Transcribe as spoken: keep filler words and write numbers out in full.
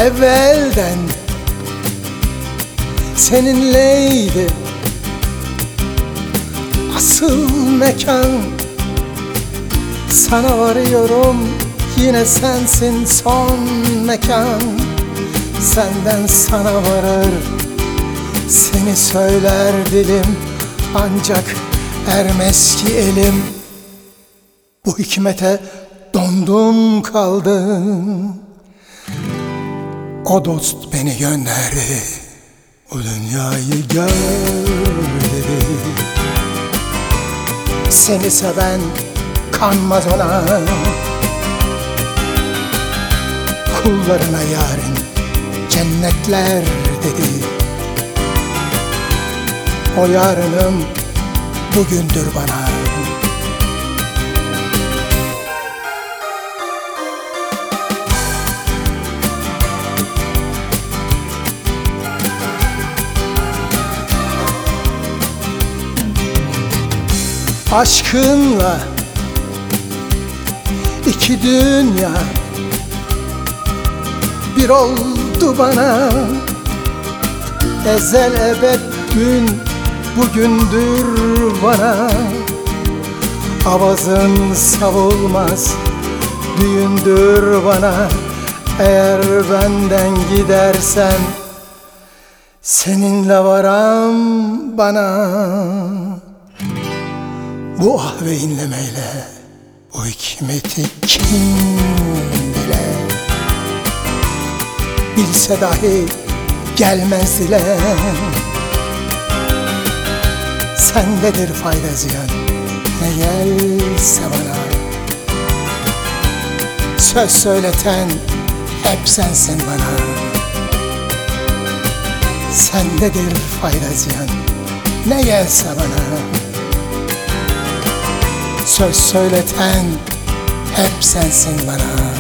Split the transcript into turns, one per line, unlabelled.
evvelden seninleydi. Asıl mekan, sana varıyorum, yine sensin son mekan. Senden sana varır, seni söyler dilim, ancak ermez ki elim. Bu hikmete dondum kaldım. O dost beni gönderdi, bu dünyayı gör dedi. Seni seven kanmaz ona, kullarına yarın cennetler dedi. O yarınım bugündür bana. Aşkınla iki dünya bir oldu bana. Ezel ebed gün bugündür bana. Avazın savulmaz düğündür bana. Eğer benden gidersen seninle varam bana. Bu ah ve inlemeyle bu hikmeti kim bilir? Bilse dahi gelmez dile. Sendedir fayda ziyan, ne gelse bana. Söz söyleten hep sensin bana. Sendedir fayda ziyan, ne gelse bana. Söz söyleten hep sensin bana.